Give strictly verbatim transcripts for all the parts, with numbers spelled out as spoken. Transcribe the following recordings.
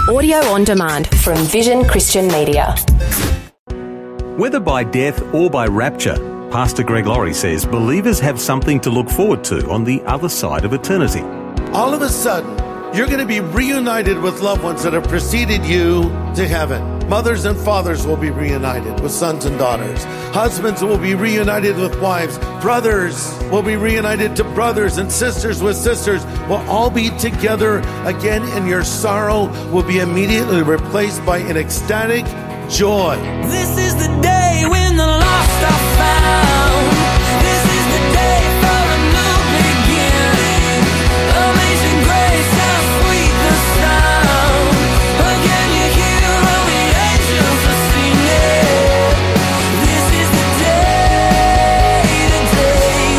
Audio on demand from Vision Christian Media. Whether by death or by rapture, Pastor Greg Laurie says believers have something to look forward to on the other side of eternity. All of a sudden, you're going to be reunited with loved ones that have preceded you to heaven. Mothers and fathers will be reunited with sons and daughters. Husbands will be reunited with wives. Brothers will be reunited to brothers, and sisters with sisters will all be together again, and your sorrow will be immediately replaced by an ecstatic joy. This is the day when the lost are found. This is the day for a new beginning. Amazing grace, how sweet the sound. Again you hear all the angels are singing. This is the day, the day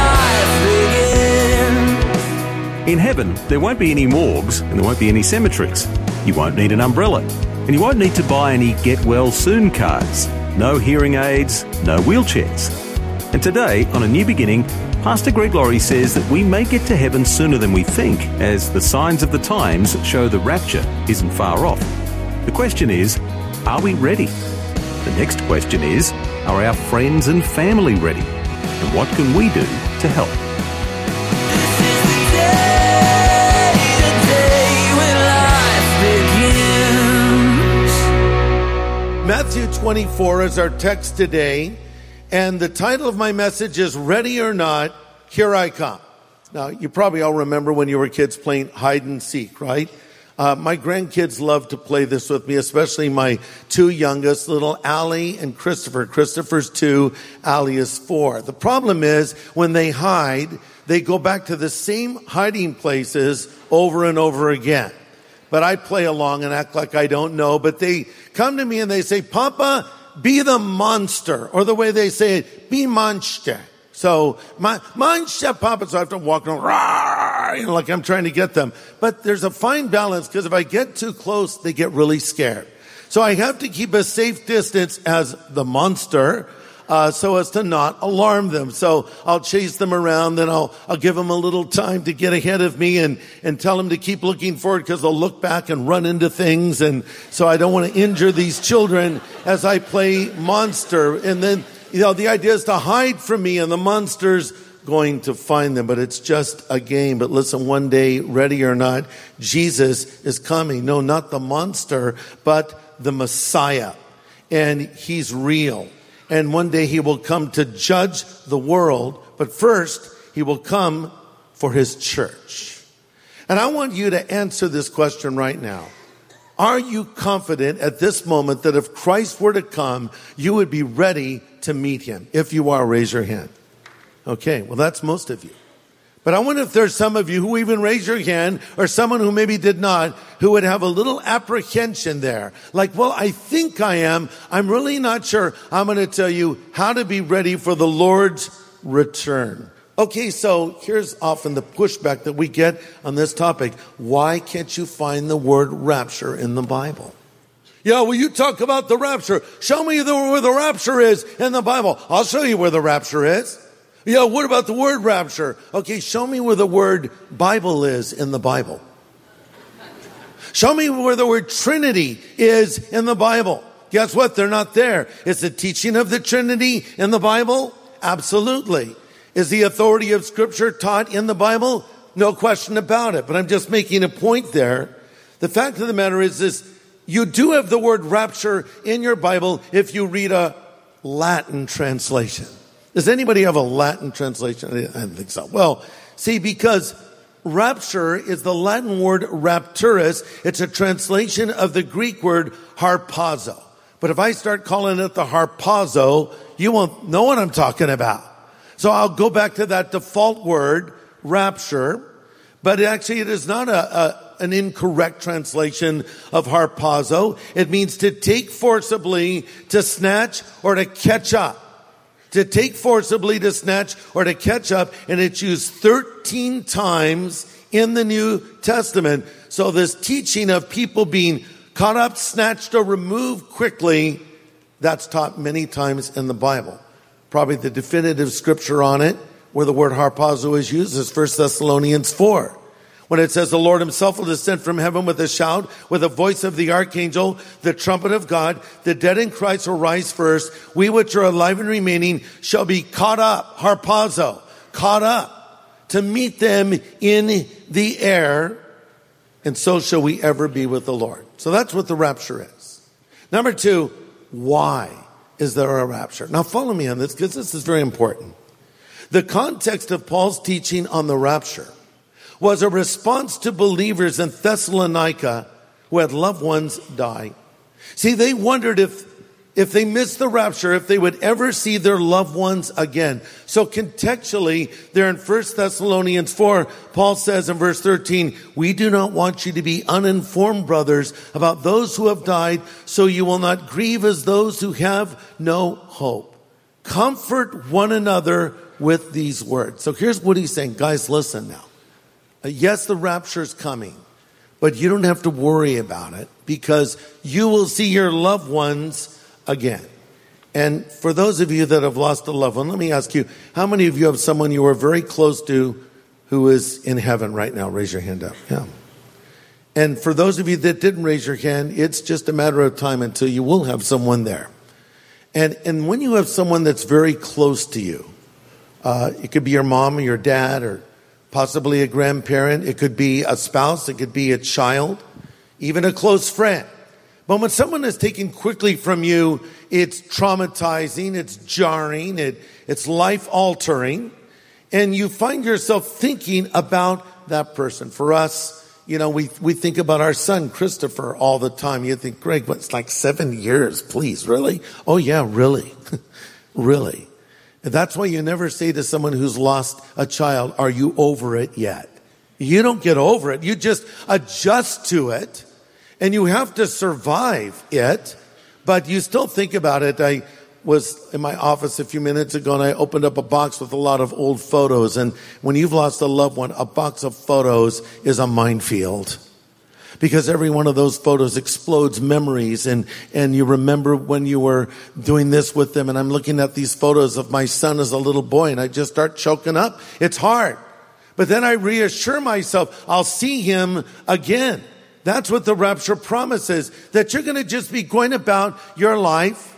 when life begins. In heaven, there won't be any morgues and there won't be any cemeteries. You won't need an umbrella. And you won't need to buy any get-well-soon cards. No hearing aids, no wheelchairs. And today, on A New Beginning, Pastor Greg Laurie says that we may get to heaven sooner than we think, as the signs of the times show the rapture isn't far off. The question is, are we ready? The next question is, are our friends and family ready? And what can we do to help? Matthew twenty-four is our text today, and the title of my message is Ready or Not, Here I Come. Now, you probably all remember when you were kids playing hide and seek, right? Uh, my grandkids love to play this with me, especially my two youngest, little Allie and Christopher. Christopher's two, Allie is four. The problem is when they hide, they go back to the same hiding places over and over again. But I play along and act like I don't know. But they come to me and they say, Papa, be the monster. Or the way they say it, be monster. So, my, monster, Papa. So I have to walk around, rawr, you know, like I'm trying to get them. But there's a fine balance, because if I get too close, they get really scared. So I have to keep a safe distance as the monster, Uh, so as to not alarm them. So I'll chase them around, then I'll, I'll give them a little time to get ahead of me and, and tell them to keep looking forward, because they'll look back and run into things. And so I don't want to injure these children as I play monster. And then, you know, the idea is to hide from me, and the monster's going to find them. But it's just a game. But listen, one day, ready or not, Jesus is coming. No, not the monster, but the Messiah. And he's real. And one day he will come to judge the world. But first, he will come for his church. And I want you to answer this question right now. Are you confident at this moment that if Christ were to come, you would be ready to meet him? If you are, raise your hand. Okay, well, that's most of you. But I wonder if there's some of you who even raised your hand, or someone who maybe did not, who would have a little apprehension there. Like, well, I think I am. I'm really not sure. I'm going to tell you how to be ready for the Lord's return. Okay, so here's often the pushback that we get on this topic. Why can't you find the word rapture in the Bible? Yeah, well, you talk about the rapture. Show me the, where the rapture is in the Bible. I'll show you where the rapture is. Yeah, what about the word rapture? Okay, show me where the word Bible is in the Bible. Show me where the word Trinity is in the Bible. Guess what? They're not there. Is the teaching of the Trinity in the Bible? Absolutely. Is the authority of Scripture taught in the Bible? No question about it. But I'm just making a point there. The fact of the matter is this: you do have the word rapture in your Bible if you read a Latin translation. Does anybody have a Latin translation? I don't think so. Well, see, because rapture is the Latin word rapturus. It's a translation of the Greek word harpazo. But if I start calling it the harpazo, you won't know what I'm talking about. So I'll go back to that default word, rapture. But actually it is not a, a an incorrect translation of harpazo. It means to take forcibly, to snatch, or to catch up. To take forcibly, to snatch, or to catch up. And it's used thirteen times in the New Testament. So this teaching of people being caught up, snatched, or removed quickly, that's taught many times in the Bible. Probably the definitive scripture on it, where the word harpazo is used, is First Thessalonians four. When it says the Lord himself will descend from heaven with a shout, with the voice of the archangel, the trumpet of God, the dead in Christ will rise first. We which are alive and remaining shall be caught up, harpazo, caught up to meet them in the air. And so shall we ever be with the Lord. So that's what the rapture is. Number two, why is there a rapture? Now follow me on this because this is very important. The context of Paul's teaching on the rapture was a response to believers in Thessalonica who had loved ones die. See, they wondered if, if they missed the rapture, if they would ever see their loved ones again. So contextually, there in First Thessalonians four, Paul says in verse thirteen, we do not want you to be uninformed, brothers, about those who have died, so you will not grieve as those who have no hope. Comfort one another with these words. So here's what he's saying. Guys, listen now. Yes, the rapture is coming, but you don't have to worry about it because you will see your loved ones again. And for those of you that have lost a loved one, let me ask you, how many of you have someone you were very close to who is in heaven right now? Raise your hand up. Yeah. And for those of you that didn't raise your hand, it's just a matter of time until you will have someone there. And, and when you have someone that's very close to you, uh, it could be your mom or your dad or possibly a grandparent. It could be a spouse. It could be a child, even a close friend. But when someone is taken quickly from you, it's traumatizing, it's jarring, it, it's life-altering, and you find yourself thinking about that person. For us, you know, we we think about our son, Christopher, all the time. You think, Greg, what's like seven years? Please, really? Oh, yeah, really. Really. And that's why you never say to someone who's lost a child, are you over it yet? You don't get over it. You just adjust to it. And you have to survive it. But you still think about it. I was in my office a few minutes ago and I opened up a box with a lot of old photos. And when you've lost a loved one, a box of photos is a minefield. Because every one of those photos explodes memories and, and you remember when you were doing this with them. And I'm looking at these photos of my son as a little boy and I just start choking up. It's hard. But then I reassure myself, I'll see him again. That's what the rapture promises, that you're going to just be going about your life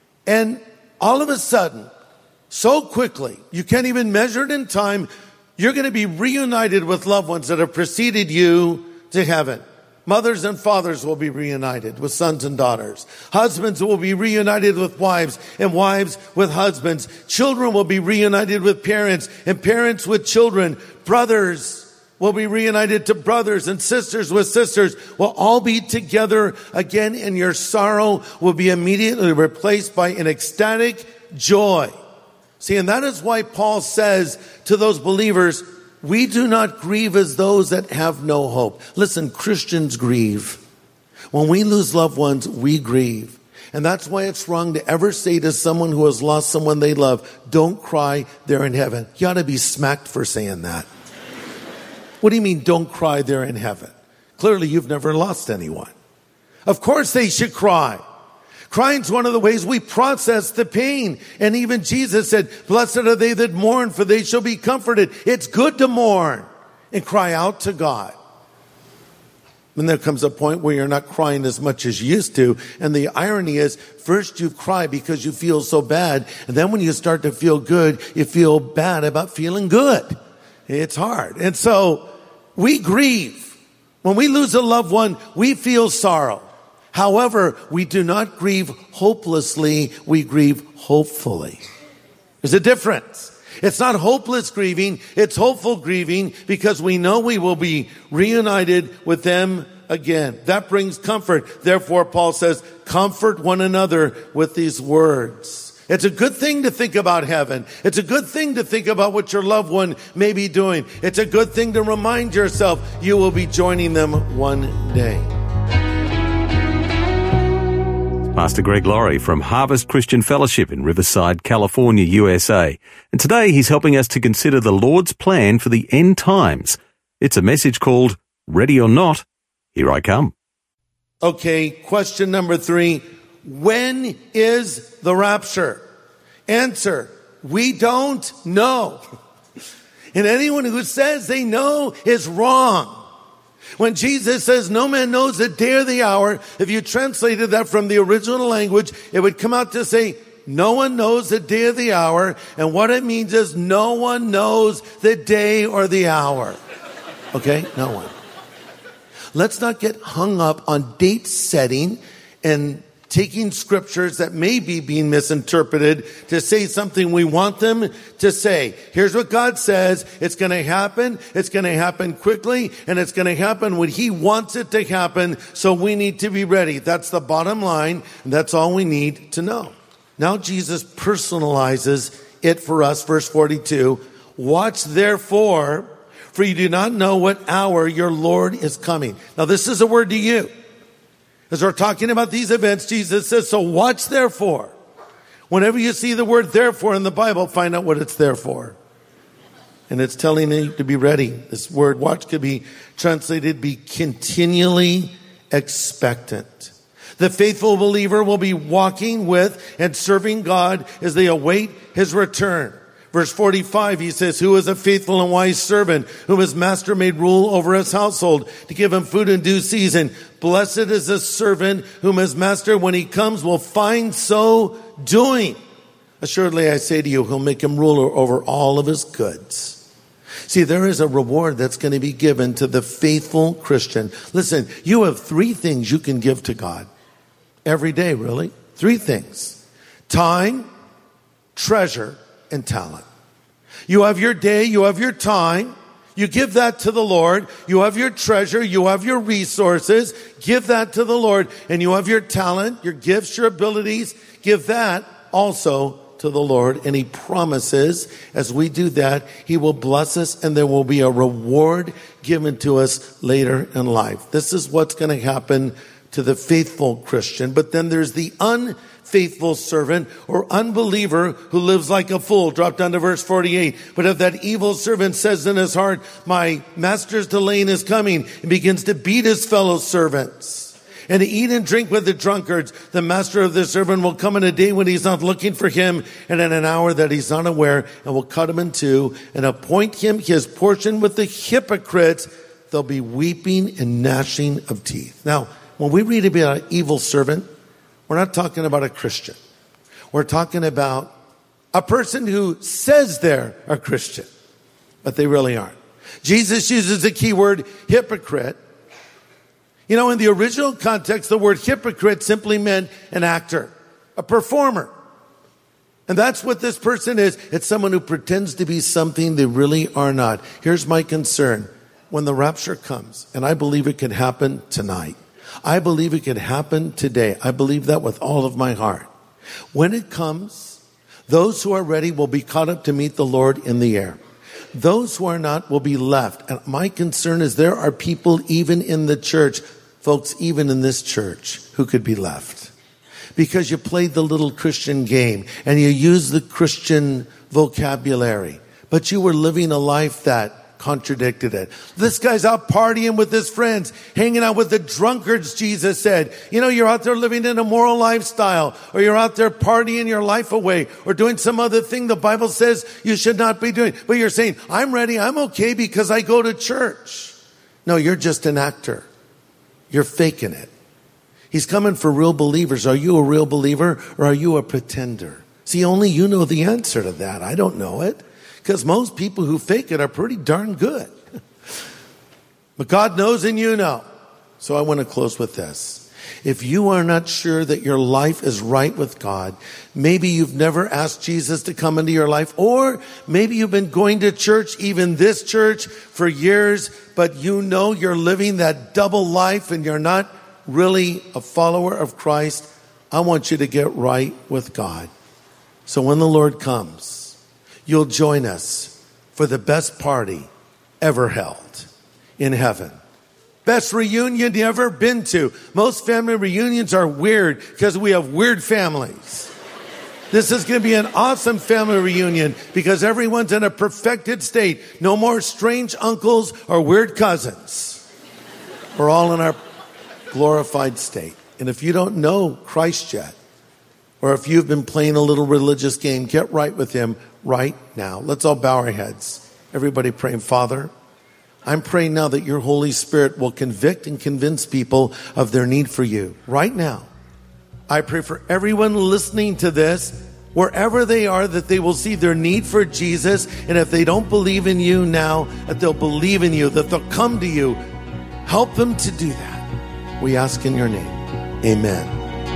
and all of a sudden, so quickly, you can't even measure it in time, you're going to be reunited with loved ones that have preceded you to heaven. Mothers and fathers will be reunited with sons and daughters. Husbands will be reunited with wives and wives with husbands. Children will be reunited with parents and parents with children. Brothers will be reunited to brothers and sisters with sisters. Will all be together again and your sorrow will be immediately replaced by an ecstatic joy. See, and that is why Paul says to those believers, we do not grieve as those that have no hope. Listen, Christians grieve. When we lose loved ones, we grieve. And that's why it's wrong to ever say to someone who has lost someone they love, don't cry, they're in heaven. You ought to be smacked for saying that. What do you mean, don't cry, they're in heaven? Clearly, you've never lost anyone. Of course they should cry. Crying is one of the ways we process the pain. And even Jesus said, blessed are they that mourn, for they shall be comforted. It's good to mourn and cry out to God. And there comes a point where you're not crying as much as you used to. And the irony is, first you cry because you feel so bad. And then when you start to feel good, you feel bad about feeling good. It's hard. And so we grieve. When we lose a loved one, we feel sorrow. However, we do not grieve hopelessly, we grieve hopefully. There's a difference. It's not hopeless grieving, it's hopeful grieving because we know we will be reunited with them again. That brings comfort. Therefore, Paul says, comfort one another with these words. It's a good thing to think about heaven. It's a good thing to think about what your loved one may be doing. It's a good thing to remind yourself you will be joining them one day. Pastor Greg Laurie from Harvest Christian Fellowship in Riverside, California, U S A. And today he's helping us to consider the Lord's plan for the end times. It's a message called Ready or Not, Here I Come. Okay, question number three. When is the rapture? Answer, we don't know. And anyone who says they know is wrong. When Jesus says no man knows the day or the hour, if you translated that from the original language, it would come out to say, no one knows the day or the hour. And what it means is no one knows the day or the hour. Okay? No one. Let's not get hung up on date setting and taking scriptures that may be being misinterpreted to say something we want them to say. Here's what God says. It's going to happen. It's going to happen quickly, and it's going to happen when He wants it to happen. So we need to be ready. That's the bottom line, and that's all we need to know. Now Jesus personalizes it for us. Verse forty-two, watch therefore, for you do not know what hour your Lord is coming. Now this is a word to you. As we're talking about these events, Jesus says, so watch therefore. Whenever you see the word therefore in the Bible, find out what it's there for. And it's telling you to be ready. This word watch could be translated, be continually expectant. The faithful believer will be walking with and serving God as they await His return. Verse forty-five, he says, who is a faithful and wise servant, whom his master made rule over his household, to give him food in due season. Blessed is the servant whom his master, when he comes, will find so doing. Assuredly, I say to you, he'll make him ruler over all of his goods. See, there is a reward that's going to be given to the faithful Christian. Listen, you have three things you can give to God. Every day, really. Three things. Time, treasure, and talent. You have your day, you have your time, you give that to the Lord. You have your treasure, you have your resources, give that to the Lord. And you have your talent, your gifts, your abilities, give that also to the Lord. And He promises, as we do that, He will bless us and there will be a reward given to us later in life. This is what's going to happen to the faithful Christian. But then there's the unfaithful servant or unbeliever who lives like a fool. Drop down to verse forty-eight. But if that evil servant says in his heart, my master's delaying his coming, and begins to beat his fellow servants and to eat and drink with the drunkards, the master of the servant will come in a day when he's not looking for him, and in an hour that he's unaware, and will cut him in two and appoint him his portion with the hypocrites. There'll be weeping and gnashing of teeth. Now, when we read about an evil servant, we're not talking about a Christian. We're talking about a person who says they're a Christian, but they really aren't. Jesus uses the key word hypocrite. You know, in the original context, the word hypocrite simply meant an actor, a performer. And that's what this person is. It's someone who pretends to be something they really are not. Here's my concern. When the rapture comes, and I believe it could happen tonight, I believe it could happen today. I believe that with all of my heart. When it comes, those who are ready will be caught up to meet the Lord in the air. Those who are not will be left. And my concern is there are people even in the church, folks, even in this church, who could be left. Because you played the little Christian game and you used the Christian vocabulary, but you were living a life that contradicted it. This guy's out partying with his friends, hanging out with the drunkards, Jesus said. You know, you're out there living an immoral lifestyle, or you're out there partying your life away, or doing some other thing the Bible says you should not be doing. But you're saying, I'm ready, I'm okay because I go to church. No, you're just an actor. You're faking it. He's coming for real believers. Are you a real believer, or are you a pretender? See, only you know the answer to that. I don't know it. Because most people who fake it are pretty darn good. But God knows and you know. So I want to close with this. If you are not sure that your life is right with God, maybe you've never asked Jesus to come into your life, or maybe you've been going to church, even this church, for years, but you know you're living that double life and you're not really a follower of Christ, I want you to get right with God. So when the Lord comes, you'll join us for the best party ever held in heaven. Best reunion you ever been to. Most family reunions are weird because we have weird families. This is going to be an awesome family reunion because everyone's in a perfected state. No more strange uncles or weird cousins. We're all in our glorified state. And if you don't know Christ yet, or if you've been playing a little religious game, get right with Him right now. Let's all bow our heads. Everybody praying, Father, I'm praying now that your Holy Spirit will convict and convince people of their need for you right now. I pray for everyone listening to this, wherever they are, that they will see their need for Jesus. And if they don't believe in you now, that they'll believe in you, that they'll come to you. Help them to do that. We ask in your name. Amen.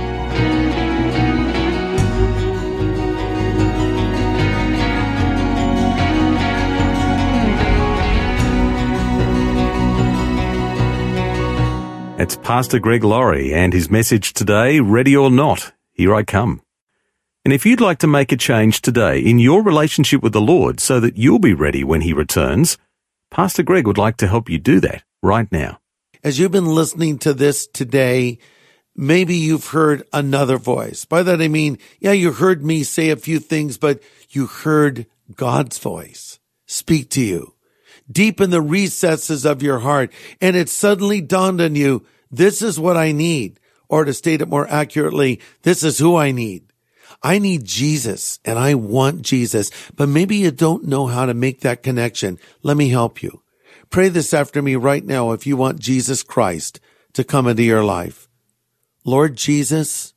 It's Pastor Greg Laurie and his message today, Ready or Not, Here I Come. And if you'd like to make a change today in your relationship with the Lord so that you'll be ready when he returns, Pastor Greg would like to help you do that right now. As you've been listening to this today, maybe you've heard another voice. By that I mean, yeah, you heard me say a few things, but you heard God's voice speak to you deep in the recesses of your heart. And it suddenly dawned on you, this is what I need. Or to state it more accurately, this is who I need. I need Jesus and I want Jesus, but maybe you don't know how to make that connection. Let me help you. Pray this after me right now if you want Jesus Christ to come into your life. Lord Jesus,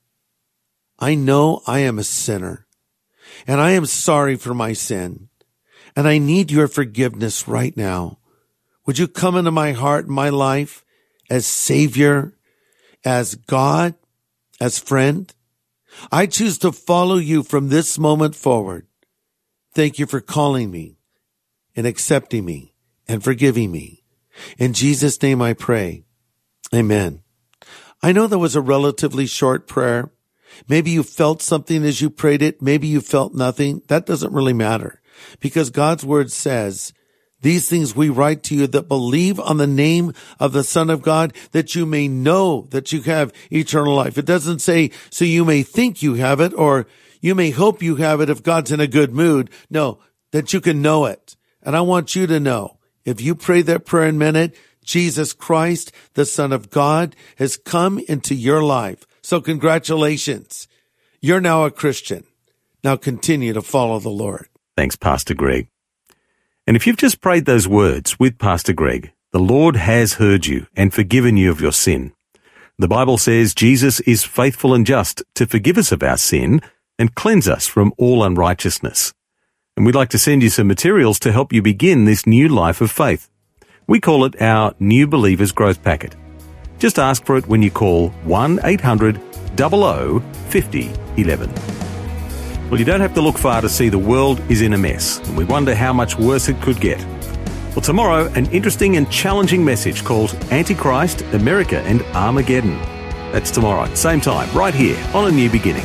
I know I am a sinner and I am sorry for my sin and I need your forgiveness right now. Would you come into my heart and my life as Savior, as God, as friend? I choose to follow you from this moment forward. Thank you for calling me and accepting me and forgiving me. In Jesus' name I pray. Amen. I know that was a relatively short prayer. Maybe you felt something as you prayed it. Maybe you felt nothing. That doesn't really matter because God's word says, these things we write to you that believe on the name of the Son of God, that you may know that you have eternal life. It doesn't say, so you may think you have it, or you may hope you have it if God's in a good mood. No, that you can know it. And I want you to know, if you pray that prayer and meant it, Jesus Christ, the Son of God, has come into your life. So congratulations. You're now a Christian. Now continue to follow the Lord. Thanks, Pastor Greg. And if you've just prayed those words with Pastor Greg, the Lord has heard you and forgiven you of your sin. The Bible says Jesus is faithful and just to forgive us of our sin and cleanse us from all unrighteousness. And we'd like to send you some materials to help you begin this new life of faith. We call it our New Believers Growth Packet. Just ask for it when you call one eight hundred, zero zero, five zero one one. Well, you don't have to look far to see the world is in a mess, and we wonder how much worse it could get. Well, tomorrow, an interesting and challenging message called Antichrist, America and Armageddon. That's tomorrow, same time, right here on A New Beginning.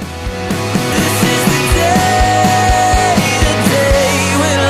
This is the day, the day when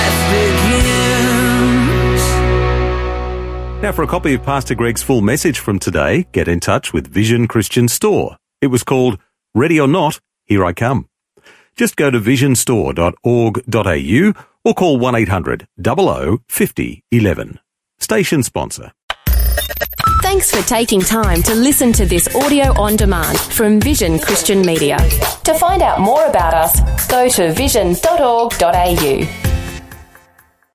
life begins. Now, for a copy of Pastor Greg's full message from today, get in touch with Vision Christian Store. It was called Ready or Not, Here I Come. Just go to vision store dot org dot a u or call one eight hundred, zero zero, five zero one one. Station sponsor. Thanks for taking time to listen to this audio on demand from Vision Christian Media. To find out more about us, go to vision dot org dot a u.